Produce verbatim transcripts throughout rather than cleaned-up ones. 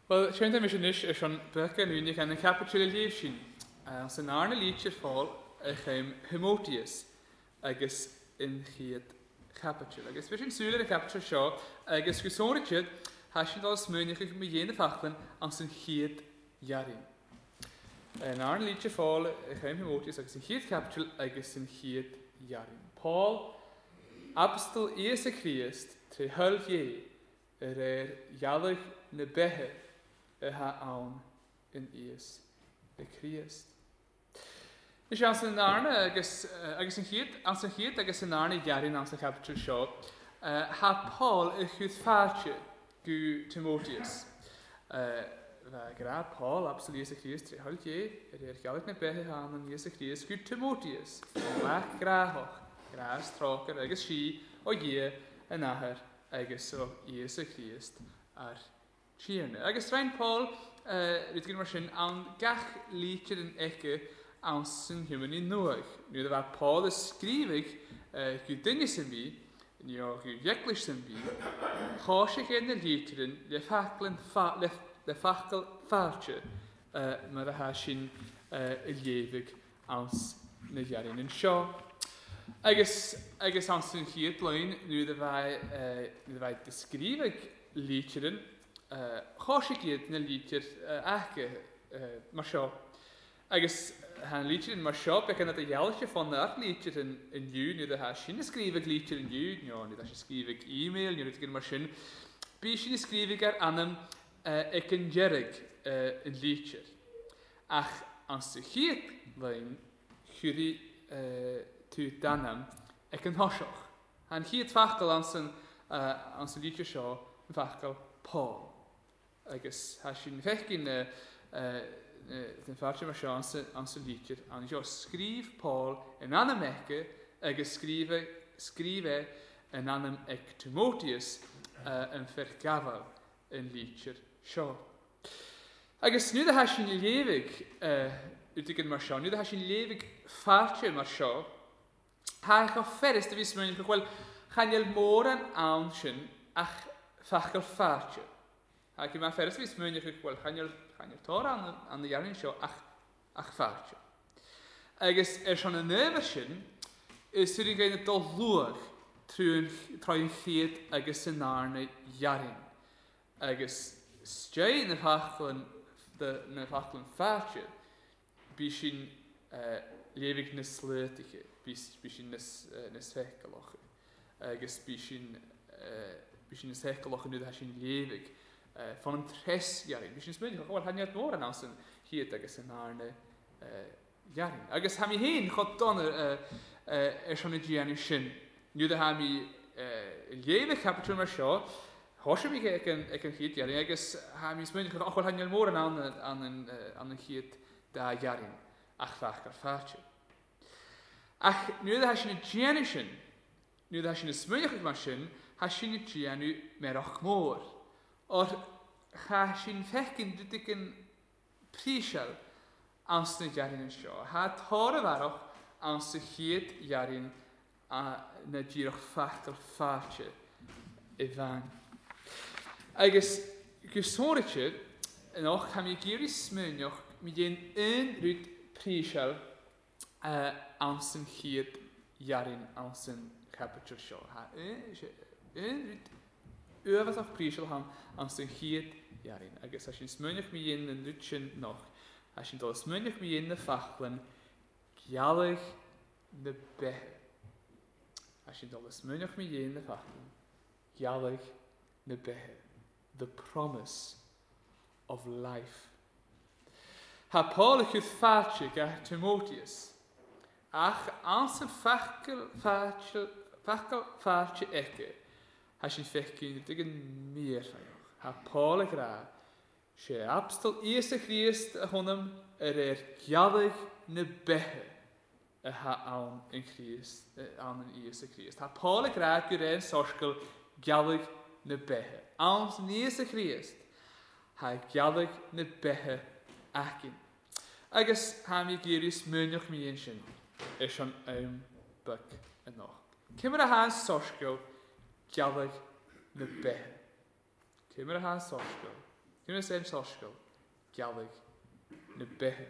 Wel, sian da mis yn is, is an byrca lwynig yn y capitol y lief sy'n. Os yn arna lietcher ffôl, eich eim Himotius, agos yn chyd capitol. Agos fe sy'n sŵl yn y capitol sio, agos gwsôn y chyd, hasyn dal smynig eich mi yen y ffachlyn, ans yn chyd iarin. Yn arna lietcher ffôl, eich eim Himotius, agos yn chyd capitol, agos yn chyd iarin. Paul, apostol Ies y Christ, tre hyl ie, yr er ialig na behe, y ha awn yn Ies y Christ. Nes ans yn arna, agos yn chyd, ans yn chyd, agos yn arna iarin ans y capitol sio, ha Paul y chwyd ffartio gw Timotheus. Fe gra Paul, apostol Ies y Christ, tre hyl ie, yr er ialig na behe ha awn yn Ies y Christ, gw Timotheus. Lach grahoch. Gras, trocker, agos si, o ie, yn aher, agos o Ies y Christ ar Tierne. Agos rhain Paul, rydych chi'n marsyn, awn gach lietcher yn ecke awn sy'n hymyn i nŵag. Nid yma Paul ysgrifig gyw dynis yn fi, nio gyw ieglis yn fi, chosig yn y lietcher yn le ffachl ffartio, mae'r ha sy'n y liefig awn na iarin yn sio. Agus, agus ans yn hyd blaen, nu de wij descriven liedjeren, chosig gyd na liedjer ake, maar zo. Agus, han liedjeren maar zo, ik kan het jeltje van de art liedjeren in ju, nu de ha sin skriven liedjer in ju, ja, nu dat je skriven e-mail, nu dat ik maar sin, bij sin skriven er aan ik een jerig een liedjer. Ach, ans de hyd blaen, jullie tu danam, ek yn hosioch. Han hi et fachgal ans yn ans yn liedje sio, yn fachgal Paul. Agus ha sy'n fechgyn yn ffartio mar sio ans yn liedje, an jo skrif Paul yn anam ecke, agus skrive, skrive yn anam ek Timotheus yn fergafal yn liedje sio. Agus nu da ha sy'n levig, utig yn mar sio, nu da ha sy'n levig ffartio mar sio, ha eich o fferus dy fi smyn, wel, chan iel môr an awn sy'n ach fachgal ffartio. Ha eich ma fferus dy fi smyn, wel, chan iel tor an y iarin sio ach, ach ffartio. Agus er sy'n y nefyr sy'n, is sy'n gael y dol lwag trwy'n chyd agus yn arna iarin. Agus stjau yn y fachgal yn ffartio, by sy'n levig na sleutige. Bysyn nes fechgaloch. Agus bysyn nes fechgaloch yn ydych sy'n lefig. Van een tres jarin. Bysyn smyndig, wel, han jad môr an aus yn hyd agus yn arne jarin. Agus ham i hyn, chod don er sy'n y gian i sy'n. Nid ham i lefig capitol mar sio, hosio mi ag yn hyd jarin, agus ham i smyndig, wel, han jad môr an yn hyd da jarin. Ach fach gar ffartio. Ach, nu ydych sy'n y giannu sy'n, nu ydych sy'n y smynnych ag sy'n, ha sy'n y giannu merach môr. O'r ha sy'n fechgyn dydig yn prisial ans na giarin yn sio. Ha tor y farach ans y hyd giarin na girach fachgal ffartio i fan. Agus, gwsonritio, yn och ham i gyr i smynnych, mi dyn yn rwyd prisial ans yn hyd iarin ans yn capitol sio. Ha yn ryd öfas o'ch prisial ham ans yn hyd iarin. Agus ha sy'n smynnych mi un yn ryd sy'n noch. Ha sy'n dod smynnych mi un y ffachlyn gialig na behe. Ha sy'n dod smynnych mi un y ffachlyn gialig na behe. The promise of life. Ha Paul ych yw ffartio ga Timotheus. Ach, ans yn fachgal ffartio ecke, ha sy'n fechgyn dig yn mir rhaioch. Ha Paul y gra, se apostol Ies y Christ y hwnnw yr er gialig na behe y ha awn yn Christ, awn yn Ies y Christ. Ha Paul y gra gyr ein sosgol gialig na behe. Awn yn Ies y Christ, ha gialig na behe acyn. Agus ha mi gyris mynioch mi ein sy'n. Is an aim byg yn och. Cymru a ha'n sosgol gialig na behe. Cymru a ha'n sosgol Cyn ys e'n sosgol, gaelig na behe.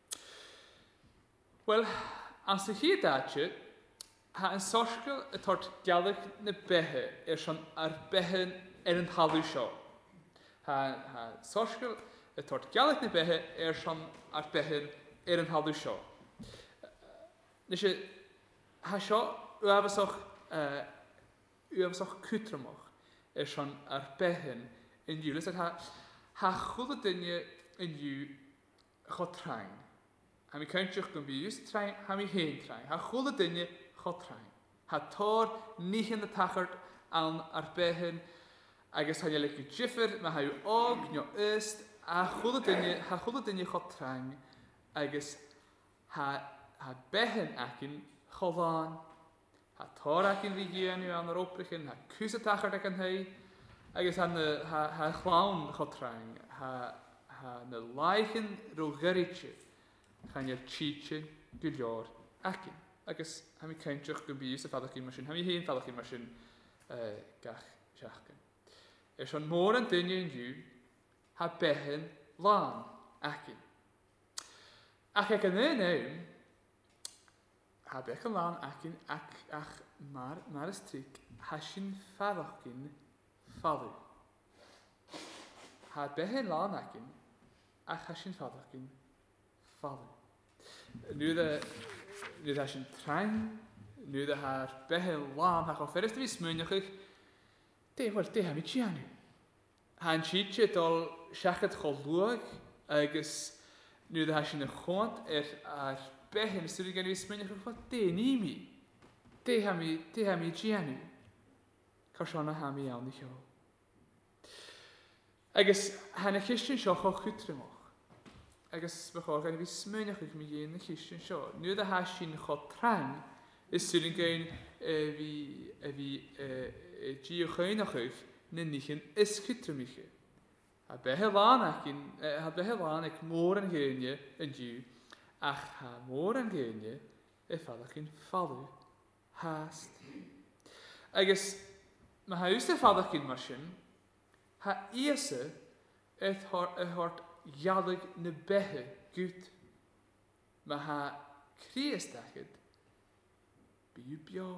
Wel, as y chi dadje, ha yn sosgol y tord gaelig na behe er son ar behen er yn halw sio. Ha, ha sosgol y tord gaelig na behe er son ar behen er yn halw sio. Nes y ha sio, u afesoch, uh, u afesoch cwtramach er son ar behen yn yw. Lys ha, ha chwld y dynnu yn yw chod traen. Ha mi cyntioch gyn bys traen, ha mi hen traen. Ha chwld y dynnu chod traen. Ha tor nich yn y tachart an ar behen agos ha nielig yw jiffer, ma ha yw og, nio yst, a chwld y dynnu, ha chwld y dynnu chod traen agos ha, ha behen acyn chodan. Ha tor acyn rigian yw an yr obrichin, ha cwys y tachart ac yn hei, agos ha, ha, ha chlawn chod traen, ha, ha na laichen ro gyrritje, chan i'r chiche gylior acyn. Agos ha mi caintioch gybys y ffadach i'n masyn, ha mi hen ffadach i'n masyn uh, gach siachgan. Er son môr yn dynnu yn yw, ha behen lan acyn. Ac ac yn ein ewn, ha behen lan acyn ac ach mar, mar ystrig, ha sy'n ffadach i'n ffadw. Ha behen lan acyn, ach ha sy'n ffadach i'n ffadw. Nu de nu de sy'n traen, nu de haar behen lan, ha chofer ysd fi smynioch eich, de, wel, de ha mi tianu. Han sietje dol siachat cholwag, agos nu de ha sy'n ychwant er ar behen ysd fi gen i smynioch eich, wel, de ni mi. De ha mi, de ha mi tianu. Cosiona ha mi iawn i chio. Agos han y chystion sio cho chwtrymoch. Agos bachor gan i fi smynioch eich mi gyn y chystion sio. Nu de ha sy'n cho traen, is sy'n gyn fi, fi, gi o chynach eich, na nichen is chwtrymich. Ha behe lan ac yn, ha behe lan ac môr yn gynnu yn diw, ach ha môr yn gynnu e ffadach yn ffalw hast. Agos, mae ha yw'r ffadach yn masyn, ha iese et hort jadig na behe gut. Mae ha kriestachid byw bio.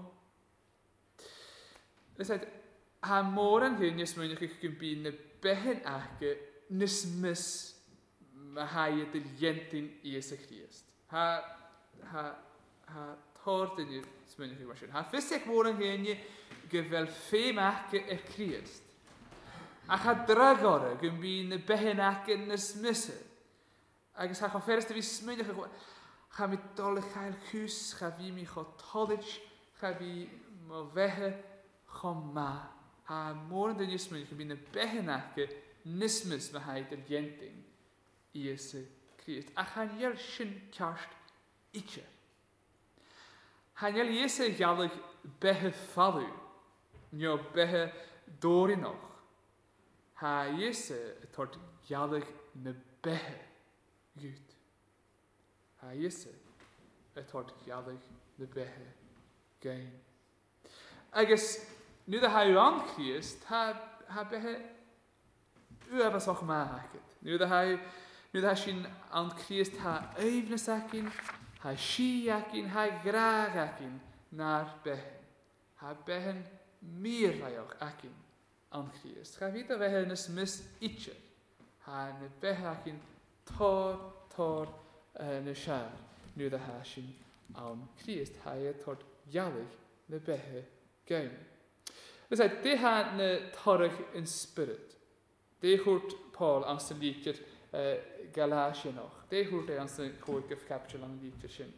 Lysad, ha môr yn hyn ys mwyn eich gymbi na behen achge nes mis mae ha i dyl ientyn ies y Christ. Ha, ha, ha tor dyn ni smyn eich masyn. Ha ffysig môr yn hyn gyfel ffeim achge y Christ. Ac ha dragor gymbi na behen achge nes misse. Agos ha choferus dy fi smyn eich cha mi dol eich chael chws, cha fi mi cho tolig, cha fi mo fehe cho ma. Ha môr yn dyn ysmyn eich gymbi na behen achge nismus mae haid yr ientyn i ysy Christ. Ac han iel sy'n carst itcher. Han iel i ysy gaelig behe falw, nio behe dorinoch. Ha ysy tord gaelig na behe gut. Ha ysy tord gaelig na behe gain. Agos, nu da ha yw an Christ, ha, ha behe u efo soch ma hacid. Nu da ha, nu da ha sy'n an Christ ha eifnes acin, ha si acin, ha graag acin, na'r behen. Ha behen mir raioch acin an Christ. Ha fyd o fehe nes mis itcher. Ha na behe acin tor, tor uh, na siar. Nu da ha sy'n an Christ. Ha e tord jalig na behe gaim. Lys de ha na torach in spirit. De hoort Paul aan zijn liedje uh, Galatië nog. De hoort hij aan zijn koorkef capture aan liedje sin.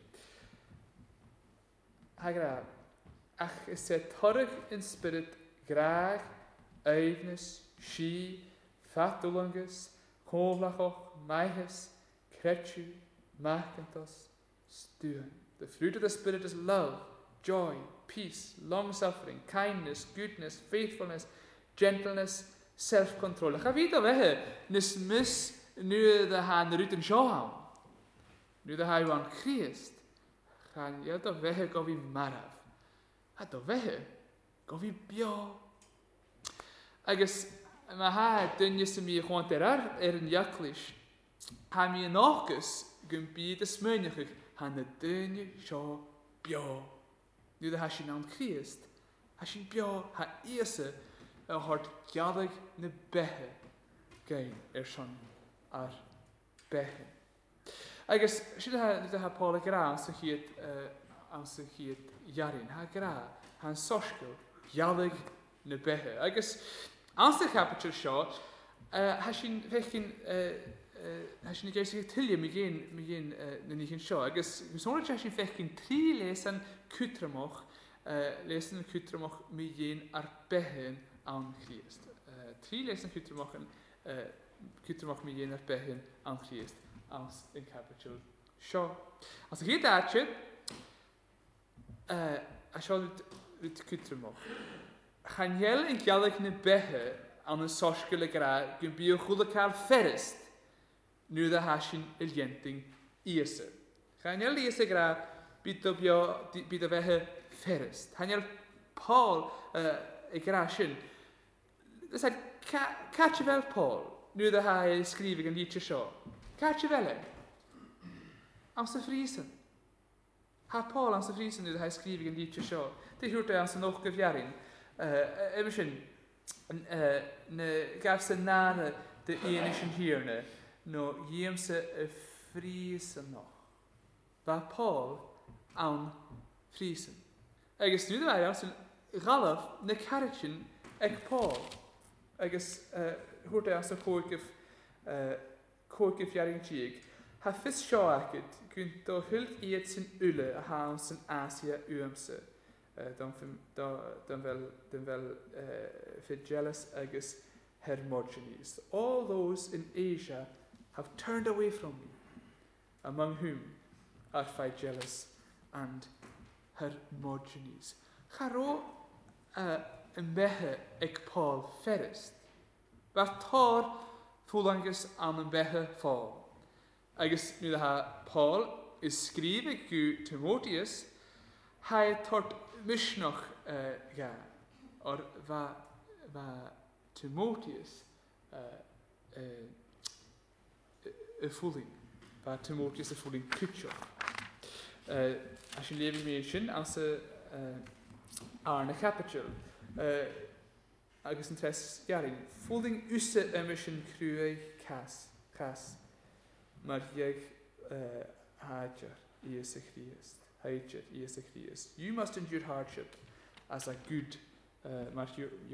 Hij graag. Ach is het torrig in spirit graag, eifnis, shi, fatulungus, kovlachoch, maihes, kretju, makentos, stuan. The fruit of the spirit is love, joy, peace, long-suffering, kindness, goodness, faithfulness, gentleness, self-control. Ga weet dat we nes mis nu de han ruten show. Nu de hij aan Christ. Gaan je dat we go vi marav. Ha dat we go vi bio. Agus mae ha dynia sy'n mi chwant er ar er yn iaclis. Ha mi yn ogys gyn byd ysmynach ych han y dynia sio bio. Nu da ha sy'n nawn Christ. Ha sy'n bio ha isa y hort giadag na behe gain er son ar behe. Agus sydd ha ha Paul a gra sy'n hyd am sy'n hyd jarin. Ha gra han sosgol giadag na behe. Agus Als de capital sio, ha sy'n fechyn, ha sy'n ei geisio tyliau mi gyn, mi gyn na ni chi'n sio. Agus, mi sôn ha sy'n fechyn tri lesan cwtramoch, lesan cwtramoch mi gyn ar behen awn Christ. Tri lesan cwtramoch cwtramoch mi gyn ar behen awn Christ, als yn capital sio. Als ik hier daadje, a sio rwyd cwtramoch. Chanel yn gaelig na behe an y sosgol y gra gyn bio chwle cael fferist nu dda hasyn y lienting isa. Chanel isa gra byd o bio byd o fehe fferist. Chanel Paul y gra sy'n Ysad, catch fel Paul nu dda ha y sgrifig yn lietio sio. Catch fel e. Am sy'n ffrisen. Ha Paul am sy'n ffrisen nu dda ha y sgrifig yn lietio sio. Di hwrt e am sy'n och gyfiarin. Emerson, na gaf sy'n nara dy un eisiau hirna, no iem sy'n y ffrisen noch. Fa Paul awn ffrisen. Agus dwi'n dweud am sy'n galaf na carachin ag Paul. Agus hwrt e am sy'n cwrgyf cwrgyf iarin gig. Ha ffys sio agyd, gwyn do hyld iad sy'n ule a hawn sy'n Asia uamse. Dan fel Fidelis agus Hermogenes. All those in Asia have turned away from me, among whom are Fidelis and Hermogenes. Charo yn behe ag Paul Ferist. Fa tor fwlangus am yn behe ffôl. Agus nu ha Paul is sgrifig gw Timotheus, hai tort misnoch uh, ga, or va, va Timotheus uh, uh, y ffwling, va Timotheus y ffwling cytio. Uh, as sy'n lefydd mi eisiau, as y arna capital, uh, agos yn tres garin, ffwling usa emission crwy cas, cas, mae'r ieg uh, hajar i ysy Christ. You must endure hardship as a good uh,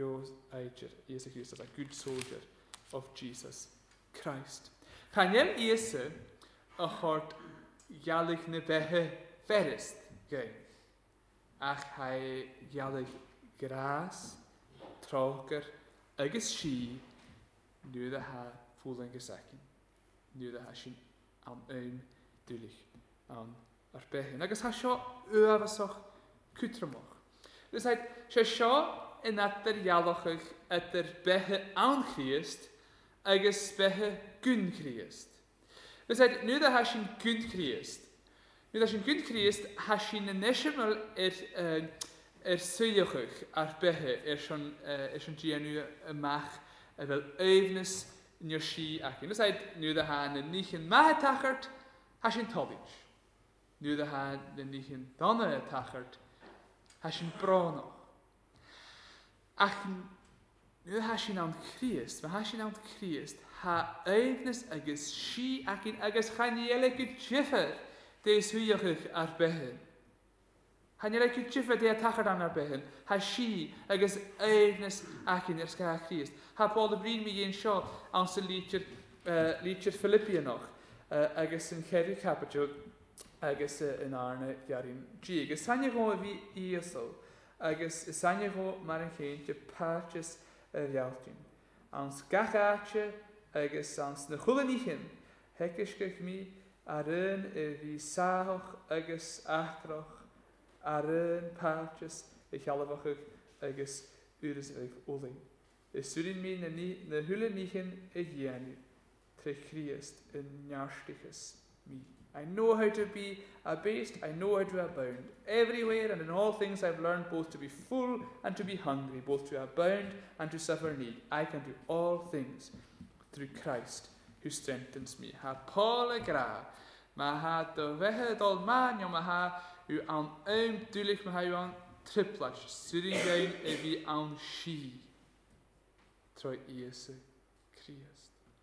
as a good soldier of Jesus Christ. Chanel Iese a hort jalig ne behe ferist gain. Ach hai jalig gras, troker, agus shi, nu da ha fúling gesakin. Nu da ha sin am ein dulich an ar behin. Agus ha sio uafasach cwtramoch. Dus heid, sio sio yn adar ialochach adar behe awn Christ agus behe gyn Christ. Dus heid, nu da ha sy'n gyn Christ. Nu da sy'n gyn Christ, ha sy'n yn eisiau er, er syliochach ar behe er sy'n er gianu y mach fel eifnus yn yw'r si ac yn. Dus heid, nu da ha yn nich yn mahetachart, ha sy'n tobich. Nu da ha den nicht in Donne tachert, ha sin brono. Ach, nu ha sin an Christ, ha sin an Christ, ha eifnes agus si ac in agus chaniele gytjiffer, des huiachich ar behen. Chaniele gytjiffer de tachert an ar behen, ha si agus eifnes ac in er ska Christ. Ha Paul de Brien mi gen sio, an sy liedjer, uh, liedjer Philippia noch, uh, agus yn ceri capitol, agus yn arna garin G. Agus sanya go fi iasol, agus sanya go mar yn cain te pachas yr ialtin. Ans gachache, agus ans na chwlanichyn, hecysgach mi ar yn y fi sahoch agus achroch, ar yn pachas y chalafachach agus yrys eich oling. Yswydyn mi na, na hwlanichyn y gianu, tre Christ yn niarstichus me. I know how to be abased, I know how to abound. Everywhere and in all things I've learned both to be full and to be hungry, both to abound and to suffer need. I can do all things through Christ who strengthens me. Ha Paul y gra, ma ha dy fehe dol man, ma ha yw an eim dwlich, ma ha yw an triplach, sy'n gain e fi an si, trwy Iesu Christ.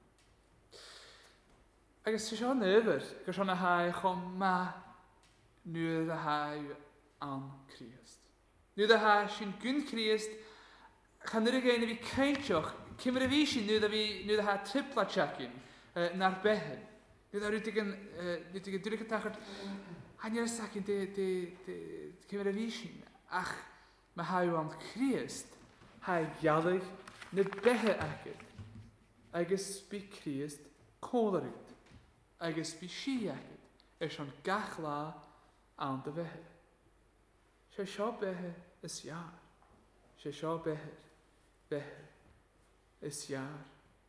Agus sy'n siarad nyfer, gyda siarad na hai chom ma nŵr y hai an Christ. Nŵr y hai sy'n gyn Christ, chan nŵr y gain e fi caintioch, cymryd y fi sy'n nŵr y hai triplach acyn, na'r behen. Nŵr y rwy'n dyn dyn dyn tachart, han yr sacyn cymryd y fi sy'n, ach mae hai an Christ, hai gadig na behe acyn, agus by Christ cólaryd. Agus bí si agad, er sy'n gach la an dy fehe. Se sio behe is iar. Se sio behe, behe is iar.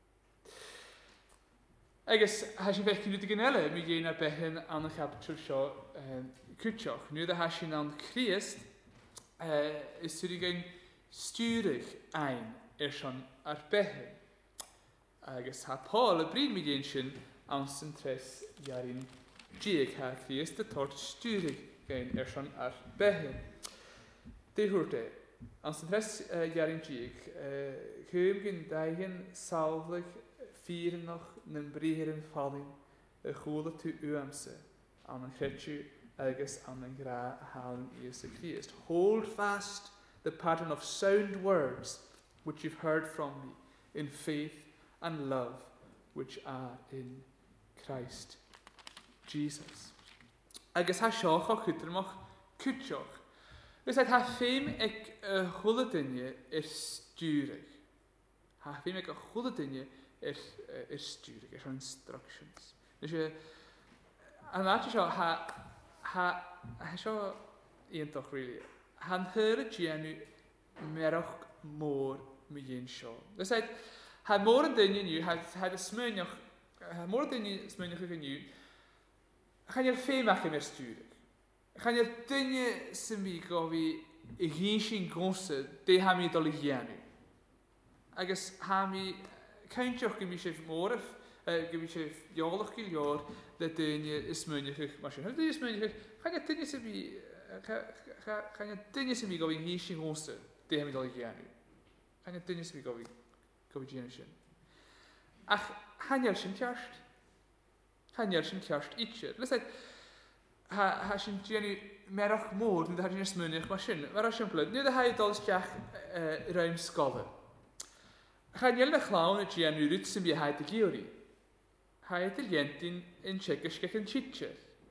Agus, ha sy'n bech cynnig gynele, mi gyn ar behen an y captur sio cwtioch. Nu da ha sy'n an Christ, is sy'n gyn stúrig ein er sy'n ar behen. Agus ha Paul y bryd mi gyn sy'n an sy'n tres jarin dieg ha Christ y tort stúrig gein er sy'n ar behen. De hwrte, an sy'n tres jarin dieg, cym gyn dagen salvlig fyr noch nyn briherin fallin y chwle tu uamse an yn chetju agus an yn gra halen Iesu Christ. Hold fast the pattern of sound words which you've heard from me in faith and love which are in Christ Jesus. Agus ha sioch o chwydrymach cwtioch. Nes ha ffeim ag chwle dynnu i'r stúrig. Ha ffeim ag chwle dynnu i'r stúrig, i'r instructions. Nes e, an at sio, ha, ha, ha sio un doch, really. Han hyr y gienw merach môr mi un sio. Nes e, ha môr yn dynnu ni, ha y smynioch, ha môr yn dynnu smynioch ag ni, chan i'r ffeim ach i'r stúrig. Chan i'r dynnu sy'n mi gofi i gyn sy'n gonsyd, de ha mi dol i gienw. Agus ha mi caintioch gymi sef môr, gymi sef iolach gilior, le dynnu ysmynioch ag masyn. Ha dynnu ysmynioch ag, chan i'r dynnu sy'n mi, chan i'r dynnu sy'n mi gofi i gyn sy'n gonsyd, de ha mi dol i gienw. Chan i'r dynnu sy'n mi gofi, gofi gienw sy'n. Ach, han i'r sy'n tiarst. Han i'r sy'n tiarst itcher. Lysed, ha, ha sy'n gienw merach môr, nid ha sy'n ysmynioch masyn. Fer esiampl, nid ha i dols diach rhaim sgola. Han i'r na chlawn y gienw rwyd sy'n bi haid y giori. Haid y lientyn yn tjekysgech yn titcher.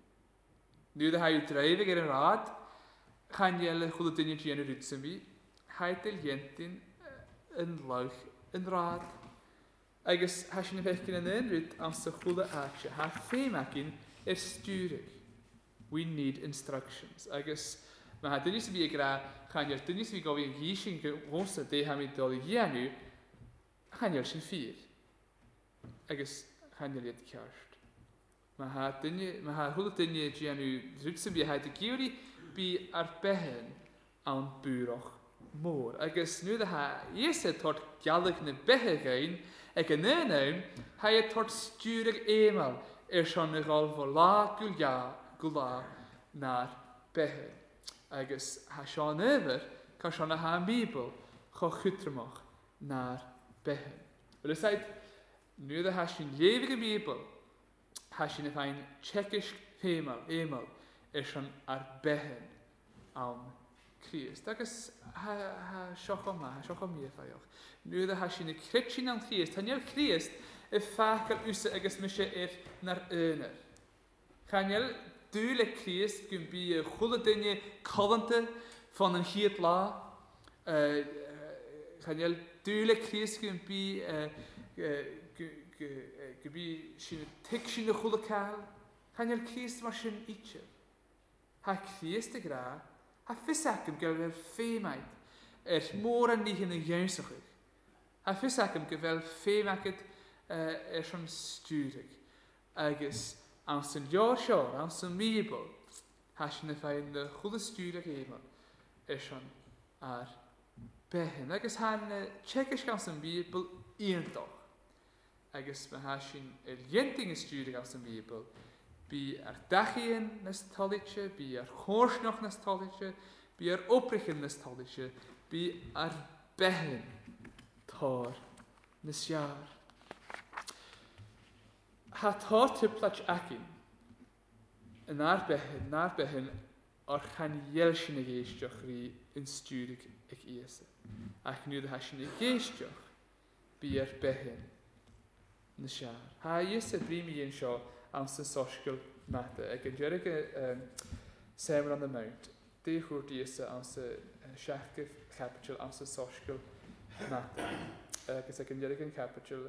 Nid ha i dreif ag yn rad, han i'r chwlw dyn i gienw rwyd sy'n bi, haid y lientyn yn lawch yn rad. Agus ha sy'n fechgyn yn un ryd am sy'n chwlw atio. Ha ffeim agyn i'r stúrig. We need instructions. Agus, mae ha dyn sy'n bi gra, chan i'r dyn sy'n bi gofi yn hi sy'n gwrs de ha mi dol i gienw, chan i'r sy'n ffyr. Agus, chan i'r iad ciarst. Mae ha chwlw dyn i gienw ryd sy'n bi haid y giwri bi ar behen a'n bwroch môr. Agus, nw dda ha iesed tord galig na behe gain, ag yn un awn, ha e tord stúrig emal er sy'n y gol fo la gwlga gwla na'r behe. Agus ha sy'n efer, ca sy'n ha yn Bibl, cho chwtrymoch na'r behe. Wel ysait, nw dda ha sy'n lefig y Bibl, ha sy'n effain tjekish emal, emal, er sy'n ar behen awn Christ. Agus ha sioch o ma, ha sioch o mi effaioch. Nu dda ha sy'n y crytsin am Christ. Han i'r Christ y ffacel usa agos mysio er na'r yner. Chan i'r dŵl y Christ gyn bi chwle dynnu colante van yn hyd la. Chan i'r dŵl y Christ gyn bi gyn bi sy'n tig sy'n y chwle cael. Chan i'r Christ ma sy'n itcher. Ha Christ y gra, ha fysag yn gyfer ffeimait er môr yn ni hyn yn gywnsach. Ha fysag yn gyfer ffeimagyd er sy'n stúrig. Agus an sy'n lior sio, an sy'n mibl, hasyn y ffain y chwyd y stwyr ag eiml, eisiau ar behen. Agus han tsekish gan sy'n bibl iontoch. Agus mae hasyn y lienting y stwyr gan sy'n bibl, bi ar dachien nes tolitje, bi ar chórsnoch nes tolitje, bi ar oprichen nes tolitje, bi ar behen tor nes jaar. Ha tor tiplach akin, yn ar behen, naar behen, ar chan yelshin ag eistioch ri yn stwyrig ag eise. Ac nu da hasyn ag eistioch, bi ar behen nes jaar. Ha eise brimi yn sio, am sy'n sosgol mata. Ag yn dwerig um, Sermon on the Mount, di chwrt eise am sy'n siachgyf capital am sy'n sosgol mata. Agus ag yn dwerig yn capital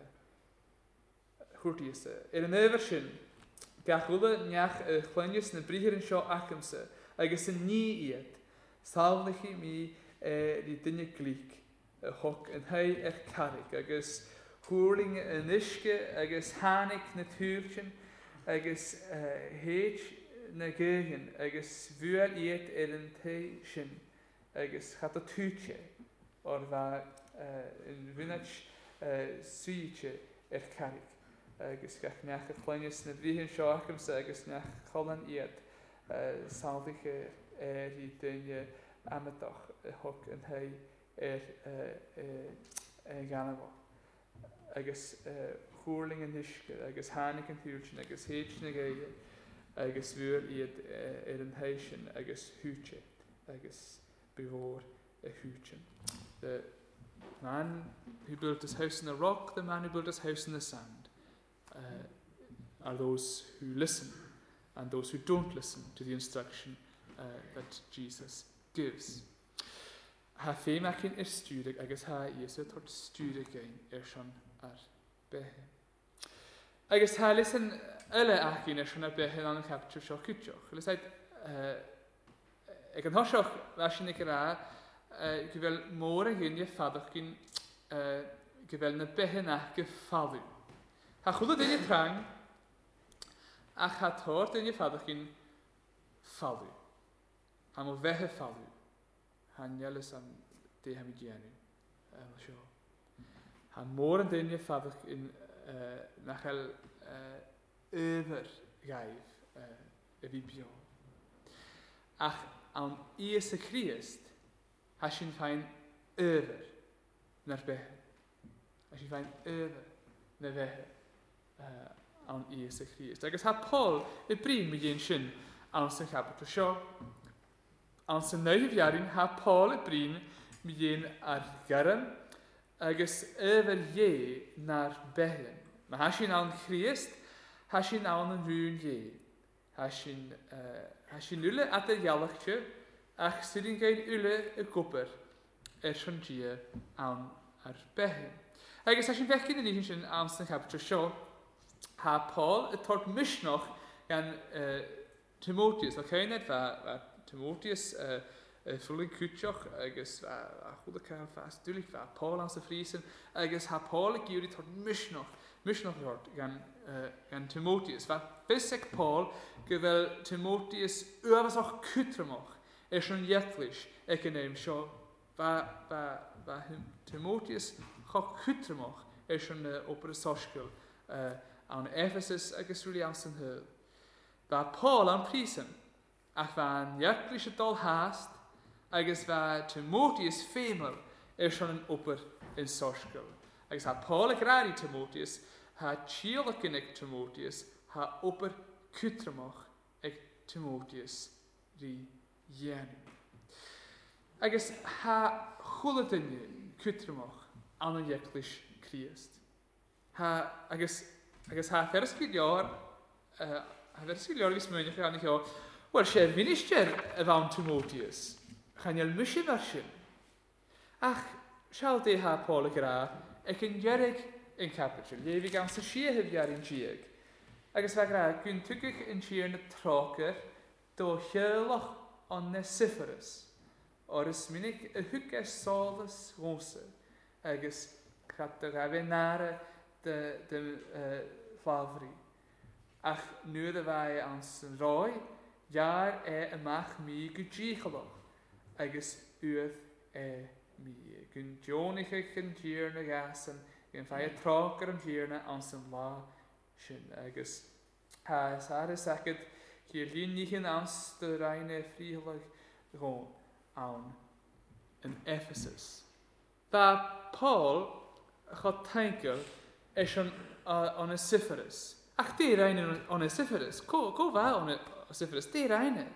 chwrt eise. Er yn efer sy'n, gach wyle niach y chlenius na brihir yn sio acamsa, agus yn ni iad, salnych i mi di dynnu glyc, y hoc yn hei er carig, agus hwrling yn iske, agus hanig na tŵrchen, agus uh, heit na gyrgen, agus fwyr iad er yn tei sin, agus chat o tŵtje, o'r fa uh, yn fynach uh, swytje er carig. Agus gach neach y chlenius na brihir sio acamsa, agus neach cholan iad, uh, salwych er, er i dynnu amatoch, y hoc yn hei er, er, er, er ganafo. Agus uh, hwrling yn hiske, agus hanig yn hwyrtjen, agus heitjen ag eide, agus fwyr iad uh, er yn heisjen, agus hwtje, agus bevor y hwtjen. The man who built his house in the rock, the man who built his house in the sand, uh, are those who listen, and those who don't listen to the instruction uh, that Jesus gives. Ha fém acin er stúrig agus ha Iesu tort stúrig ein er schon ar behe. Agus ha listen yle acin er schon ar behe an y captur sio cwtioch. Lysait, ag an hosioch fasyn i gyda gyfel môr a hyn i ffaddoch gyn gyfel na behe na gyffalw. Ha chwlw dyn i prang ach ha tor dyn i ffaddoch gyn falw. Am o fehe falw. Han jellis am de ham i gianu. El sio. Han môr yn dyn i ffaddoch in nachel yfyr gaif y fi bio. Ach am Iesu Christ ha sy'n fain yfyr na'r behe. Ha sy'n fain yfyr na fehe am Iesu Christ. Agus ha Paul y brin mi gyn sy'n am sy'n capitol sio. An sy'n neuhyfiarin ha Paul y brin mi gyn ar garan agus yfyr ie na'r behen. Mae ha sy'n awn Christ, ha sy'n awn yn rhywun ie. Ha sy'n uh, ule at y ialachtio, ach sy'n gael ule y gwber er sy'n gia awn ar behen. Agus ha sy'n fechgyn yn un sy'n awn sy'n capitol sio, ha Paul y tord misnoch gan uh, Timotheus, fel cained fa, fa Timotheus uh, uh, ffwlyn cwtioch, agus fa chwyd y cael fast dwylig fa Paul ans y ffrisen, agus ha Paul y gywri tord misnoch, misnoch tord gan, uh, gan Timotheus. Fa bysig Paul gyfel Timotheus uafas o'ch cwtrymoch, er sy'n ietlish ec yn eim sio, fa, fa, fa Timotheus choch cwtrymoch, er sy'n uh, oper y sosgol, uh, an Ephesus agus rili ans yn hyl. Fa Paul an prisen, ach fa an ietlish y dol haast, agus fa Timotheus femel, er sy'n yn oper yn sosgol. Agus ha Paul ag rari Timotheus, ha chiel ac yn ag Timotheus, ha oper cwtrymoch ag Timotheus ri ienu. Agus ha chwlydynnu cwtrymoch an yn ietlish Christ. Ha, agus, agus ha fersgilior, uh, ha fersgilior vis mwynach gan ich o, wel, sef minister y fawn Timotheus. Chan iel mysio fersyn. Ach, sial de ha Paul y gra, ec yn jerig yn capitol, ie fi gan sy'n si hyfiar yn giag. Agus fa gra, gwyn tygych yn siar na trocer, do hyloch on Nesiphorus, o'r ysmynig y hwges solus gose, agus chat dy gafe nare dy, dy uh, ffafri. ach nuad a bhai an san roi, jaar e amach mi gudíchalach, agus uath e mi. Gyn dionich eich yn dyrna gasan, gyn fai a troc ar am dyrna an san la sin. Agus ha sar is agad hier lyn nich yn ans dy rhain e ffrihalag gón awn yn Ephesus. Da Paul chod tankel is an Onesiphorus. Ach di rhain yn Onesiphorus, co fa Onesiphorus, di rhain e.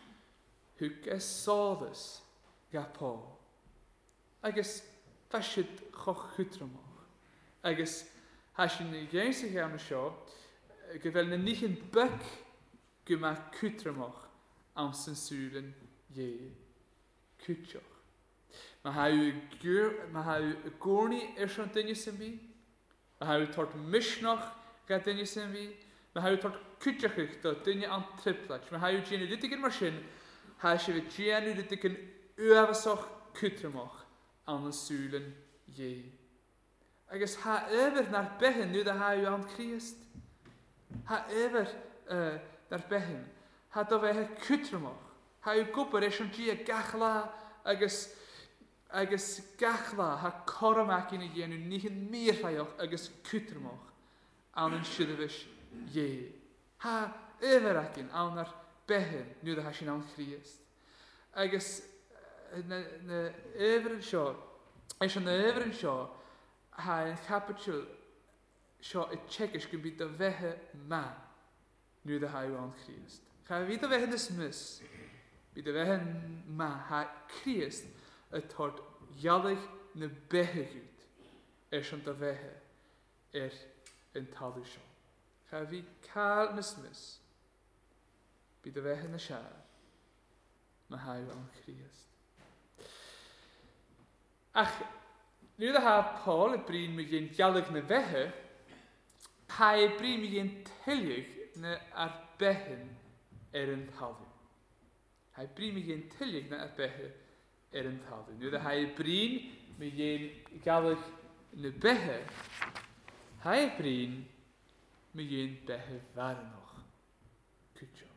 Hwg e soddus ga Paul. Agus fasid choch chwtramach. Agus hasyn ni gains i gael na sio, gyfel na nich yn byc gyma cwtramach am sy'n sŵlen ie cwtioch. Mae hau y gwrni er sy'n dynnu sy'n fi. Mae hau tort misnach ga dynnu sy'n fi. Mae hau tort cwtioch eich do dynnu am triplach. Mae hau gyn i rydig yn mar sy'n, hau sy'n fi gyn i rydig yn uafasach cwtramach am y sŵlen ie. Agus ha efer na'r behen nu da ha yw am Christ. Ha efer uh, na'r behen. Ha do fe he cwtramach. Ha yw gwybod eich yn gia gachla agus agus gachla ha coramach yn y gen yw nich yn mir rhaioch agus cwtramach am yn siddefys ie. Ha efer ac yn am na'r behen nu da ha sy'n am Christ. Agus na, na efer yn sio, eich yn efer yn sio, ha yn capital sio y tsegish gyn byd o fehe ma nu da ha yw am Christ. Cha byd o fehe nysmys, byd o fehe ma ha Christ y tord ialig na behe gyd er sy'n da fehe er yn talu sio. Cha byd cael nysmys, byd o fehe na siar, ma ha yw am Christ. Ach, nu da ha Paul y brin mi gyn ialig na fehe, ha y brin mi gyn tylig na ar behen er yn talu. Ha y brin mi gyn tylig na ar behe er yn talu. Nu da ha y brin mi gyn ialig na behe, ha y brin mi gyn behe farnoch. Cwtio.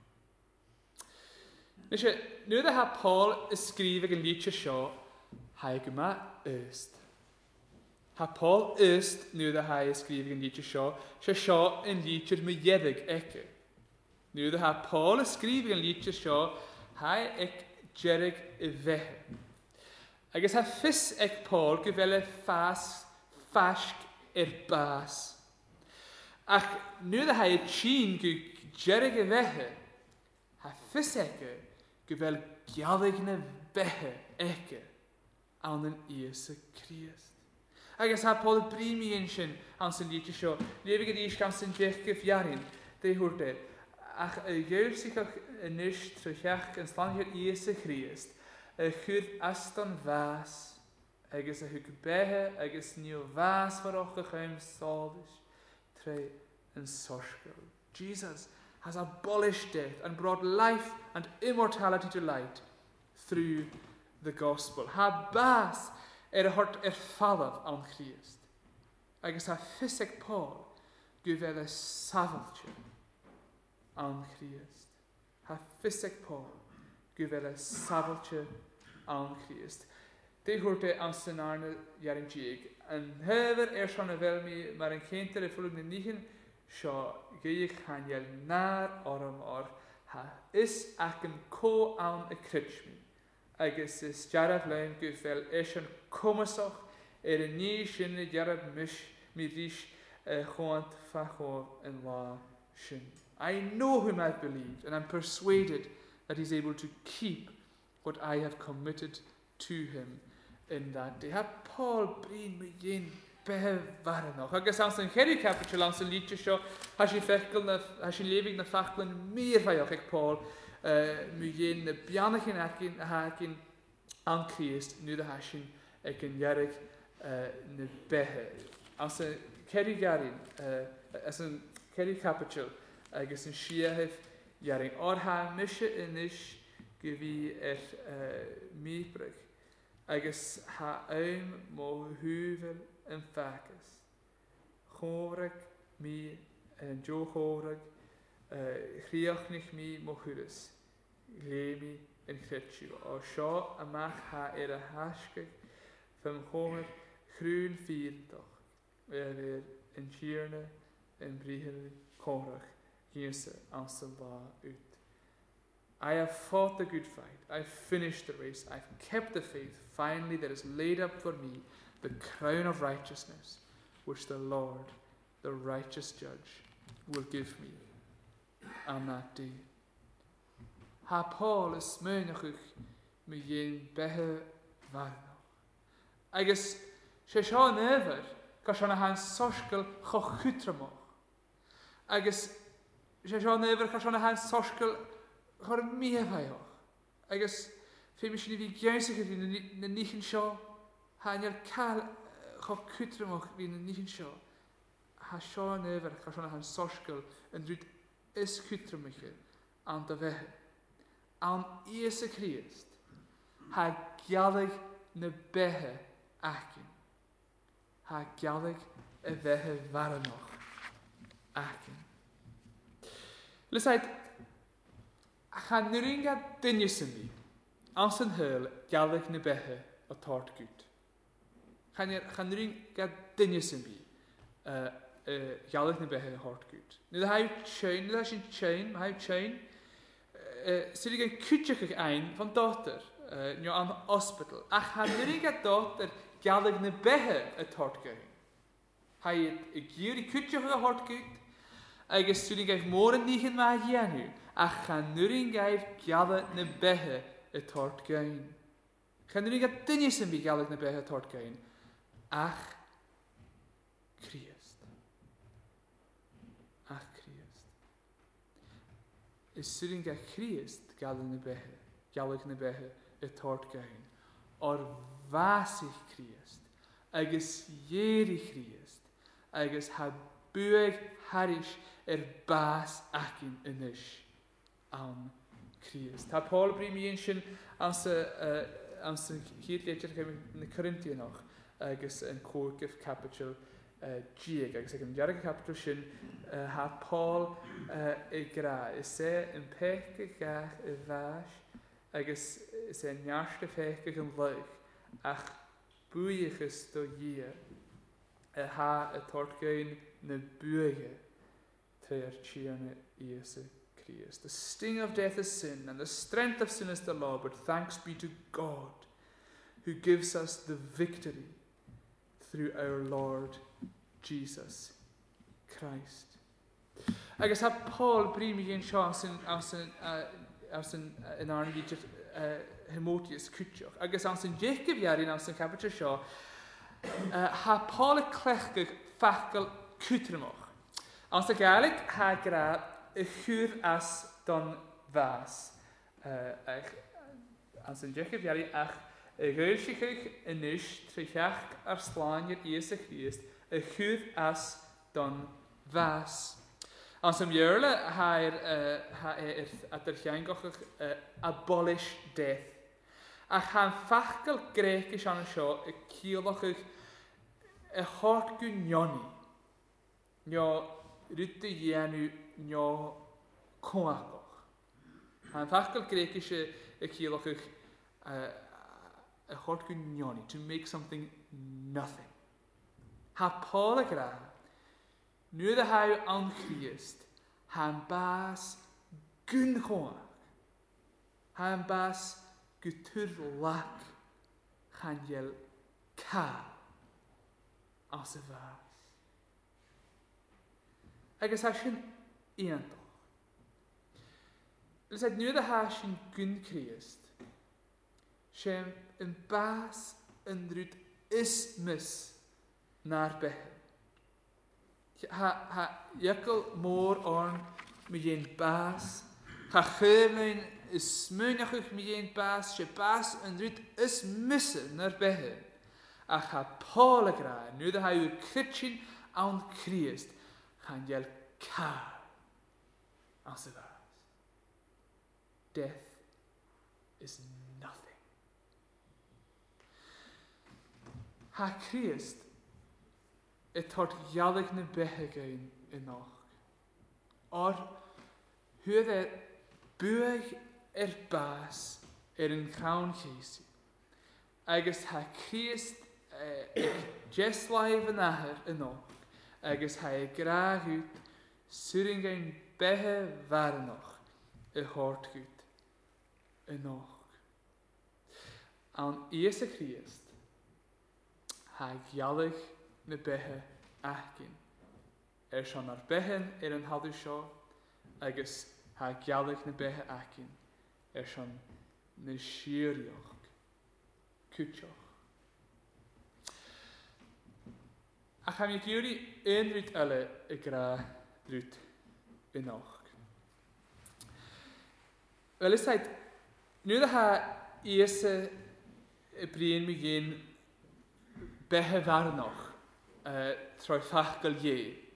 Nes nu da ha Paul ysgrif ag yn lietio sio, ha y gyma yst. Ha Paul yst nu da ha ysgrif ag yn lietio sio, sio sio yn lietio'r myeddig ecke. Nu da ha Paul ysgrif ag yn lietio sio, ha ec jerig y fehe. Agus ha ffys ec Paul gyfele ffas, ffasg i'r bas. Ac nu da ha y chyn gy jerig y fehe, ha ffys ecke gyfel gialig na fehe ecke an yn ies y Christ. Agus ha Paul y brimi yn sy'n an sy'n lietio sio, lefig yr eich gan sy'n dech gyfiarin, de hwrde, ach y gwyr sy'n cael yn ys trwyach yn slan i'r ies y Christ, y chwyd aston fas, agus y hwg behe, agus niw fas far och y chaim solis, tre yn sorsgol. Jesus has abolished death and brought life and immortality to light through the gospel. Ha bas er y hort er fallaf an Christ. Agus ha ffyseg Paul gyfer y safaltio an Christ. Ha ffyseg Paul gyfer y safaltio an Christ. De hwrte an sy'n arna iarin dig. Yn hyfer er sian y fel mi, mae'r yn center y ffwlwg na nichen sio gych haniel nar oram or ha is ac yn co awn y crydmi. Agus is jaraf lein gyfel eich yn comasoch er yn ni sy'n y jaraf mis mi rys chwant fachor yn la sy'n. I know whom I've believed and I'm persuaded that he's able to keep what I have committed to him in that day. Ha Paul brin mi yin behe farnoch. Agus an sy'n cheri capital an sy'n lietio sio, ha sy'n fechgol na, ha sy'n lefig na fachgol yn mir ffaioch ag Paul, Uh, mi yin na bianach in akin hakin an Christ nu da hashin ek in yarig uh, na behe. As a keri garin, uh, as a keri capital, agus in shiahef yaring or ha mishe inish givi er uh, mibrug. Agus ha aim mo huvel en fakus. Chorig mi en jo chorig chríoch nich mi mochurus, lémi in chritju. O seo amach ha er a haske van homer groen vierentach. Er weer in Tjerne, in Briegel, Korach, Jesse, Anselba uit. I have fought the good fight. I've finished the race. I've kept the faith. Finally, there is laid up for me the crown of righteousness, which the Lord, the righteous judge, will give me on that day. Ha Paul is smynachig me yin behe varno. Agus sé seo never ka sena han soskel cho chutramach. Agus sé seo never ka sena han soskel chor miefhaioch. Agus fe mi sin vi geinsig na nichin seo hanel kal cho chutramach vi na nichin seo. Ha seo never ka sena han soskel en drut is chutramache aan de weg. Aan Iesu Christ ha gialig na behe akin. Ha gialig a behe varanoch akin. Lysheid, ga nuringa dinjusen vi. Aan zijn hul gialig na behe a tart gut. Ga nuringa dinjusen vi. Gialig na behe hart gut. Nu da ha je chain, nu da sin chain, ha je chain. Sy'n rhaid cwtioch ein van dochter, nio an hospital. Ach ha nyrig dochter galig na behe y tort gain. Ha i y gyr i cwtioch y hort gyd, agos sy'n rhaid môr yn nich yn ma hienu. Ach ha nyrig galig na behe y tort gain. Ha nyrig dynys yn fi galig na behe y tort gain. Ach Christ. Ach Christ. Is sy'n ga Christ galig na behe, galig na behe y tort gain. Or vasig Christ, agos jeri Christ, agos ha bueg harish er bas akin inish an Christ. Ha Paul brim yin sin an sy hyd leidr gael yn y Corinthian noch, agos yn Corgif capital Gieg, agos ag yn jarag capital sin, ha Paul y gra, is e yn pech y gach y fash, agos is e niarst y pech ag yn leich, ach bwyich ys do ie, y ha y tort gain na bwyige, tre'r chiarna Iesu Christ. The sting of death is sin, and the strength of sin is the law, but thanks be to God, who gives us the victory through our Lord Jesus Christ. Agus ha Paul brim i yn sio as yn yn arn fi Timotheus cwtioch. Agus as yn Jacob iarin as yn capita sio, ha Paul y clechgig ffachgal cwtrymoch. As y gaelig ha gra y chwr as don fas. As yn Jacob iarin ach y gael sichig yn ish trichach ar slain i'r Iesu Christ y chwr as don fas. As ym Ierle ha er at yr chiangoch abolish death. Ach han fachgal Grekish an y sio y cioloch y hort gwynioni. Nio rydde ienu nio coagoch. Han fachgal Grekish y cioloch y hort gwynioni. To make something nothing. Ha Paul y gra. Nu de hou aan Christ, han baas gun gewoon. Han baas gutur lak, han jel ka, as y fas. Agus ha sy'n un doch. Lys nu de ha sy'n gun Christ, sy'n yn baas yn drwyd ismus naar behe. Ha, ha, jekkel moor orn met een baas. Ha geurlein is smynachig met een baas. Je baas en rit is missen naar behe. Ach ha Paul gra. Nu dat hij uw kritchen aan Christ. Gaan jel kaar. Als het was. Death is nothing. Ha Christ. Het wordt jalig ne behe gein in nog. Or Hwyd e bwg er bas er yn cawn Jesu. Agus ha Christ ag jeslaif yn ahar yn och. Agus ha e graag ut suring ein behe varnoch y hort gut yn och. An Iesu Christ ha gialig na behe achgin. Er schon ar behen er yn hadw sio, agus ha gialig na behe achgin. Er schon na siirioch, cwtioch. Ac am i gyri un ryd yle y gra ryd yn och. Wel, ys taid, nid ha Iesu y brin mi gyn behe farnoch uh, troi fachgal ie.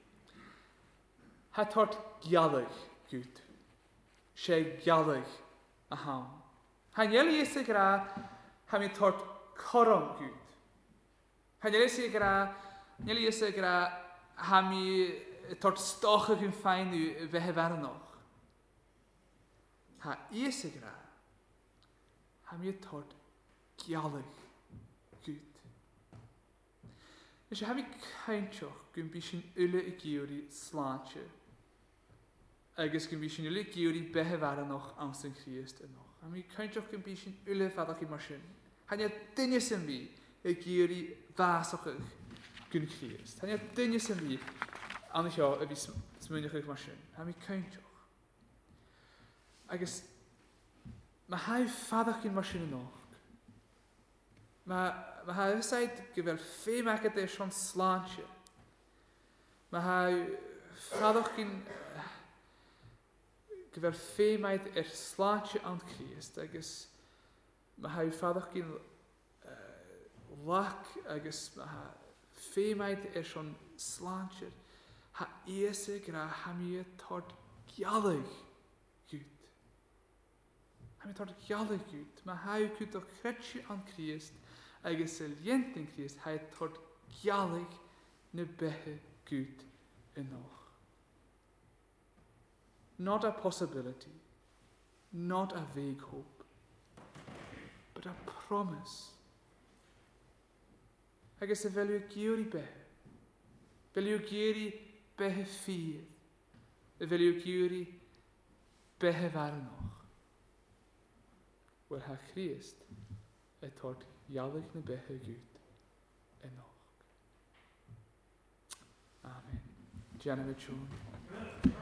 Ha tort gialig gyd. Se gialig a ham. Ha njeli Iesu gra ha mi tort korom gyd. Ha njeli Iesu gra njeli Iesu gra ha mi tort stochig yn fein u behe farnoch. Ha Iesu gra ha mi tort gialig gyd. Nes ha mi caintioch gyn bysyn yle y gywri slantio. Agus gyn bysyn yle y gywri behe farnoch ans yn Christ ynoch. Ha mi caintioch gyn bysyn yle fadach i marsyn. Ha ni a dynias yn fi y gywri fasoch ych gyn Christ. Ha ni a dynias yn fi an eich o y fi smynioch ych marsyn. Ha mi caintioch. Agus mae hai fadach gyn marsyn ynoch. Mae ma ha ysheid gyfer ffeim ac ydy eisiau slantio. Mae ha fadach gyn gyfer ffeim aid er slantio an Christ. Agus mae ha fadach gyn uh, lac agus mae ha ffeim aid eisiau slantio. Ha Iesu gra ha mi tord gialig gyd. Ha mi tord gialig gyd. Mae ha gyd o cretsi an Christ. Agus y lient yn Christ ha tord gialig na behe gyd yn och. Not a possibility, not a vague hope, but a promise. Agus y fel yw gyr i behe, fel yw gyr i behe ffydd, y fel yw gyr i behe farnoch. Wel ha Christ y tord gialig na behe gyd yn och. Amen. Diana Mitchell.